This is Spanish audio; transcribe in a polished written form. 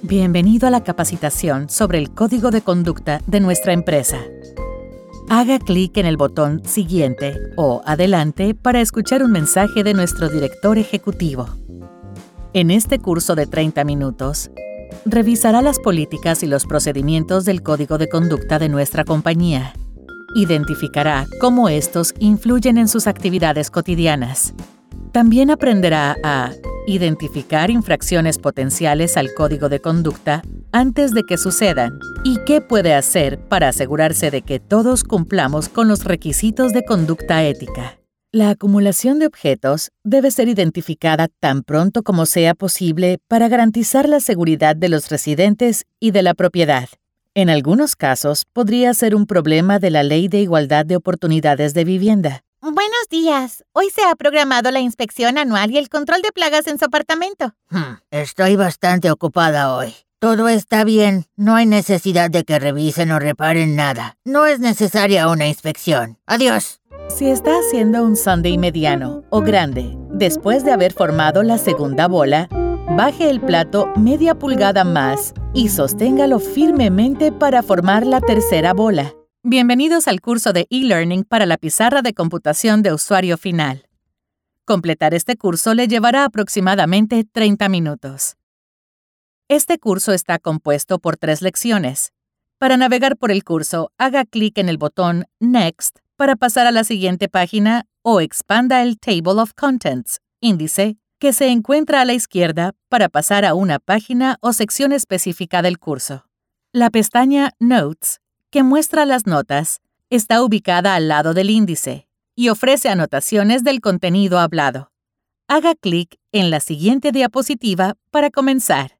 Bienvenido a la capacitación sobre el código de conducta de nuestra empresa. Haga clic en el botón Siguiente o Adelante para escuchar un mensaje de nuestro director ejecutivo. En este curso de 30 minutos, revisará las políticas y los procedimientos del código de conducta de nuestra compañía. Identificará cómo estos influyen en sus actividades cotidianas. También aprenderá a identificar infracciones potenciales al código de conducta antes de que sucedan y qué puede hacer para asegurarse de que todos cumplamos con los requisitos de conducta ética. La acumulación de objetos debe ser identificada tan pronto como sea posible para garantizar la seguridad de los residentes y de la propiedad. En algunos casos, podría ser un problema de la Ley de Igualdad de Oportunidades de Vivienda. Buenos días. Hoy se ha programado la inspección anual y el control de plagas en su apartamento. Estoy bastante ocupada hoy. Todo está bien. No hay necesidad de que revisen o reparen nada. No es necesaria una inspección. Adiós. Si está haciendo un sundae mediano o grande, después de haber formado la segunda bola, baje el plato media pulgada más y sosténgalo firmemente para formar la tercera bola. Bienvenidos al curso de e-learning para la pizarra de computación de usuario final. Completar este curso le llevará aproximadamente 30 minutos. Este curso está compuesto por 3 lecciones. Para navegar por el curso, haga clic en el botón Next para pasar a la siguiente página o expanda el Table of Contents, índice, que se encuentra a la izquierda para pasar a una página o sección específica del curso. La pestaña Notes, que muestra las notas, está ubicada al lado del índice y ofrece anotaciones del contenido hablado. Haga clic en la siguiente diapositiva para comenzar.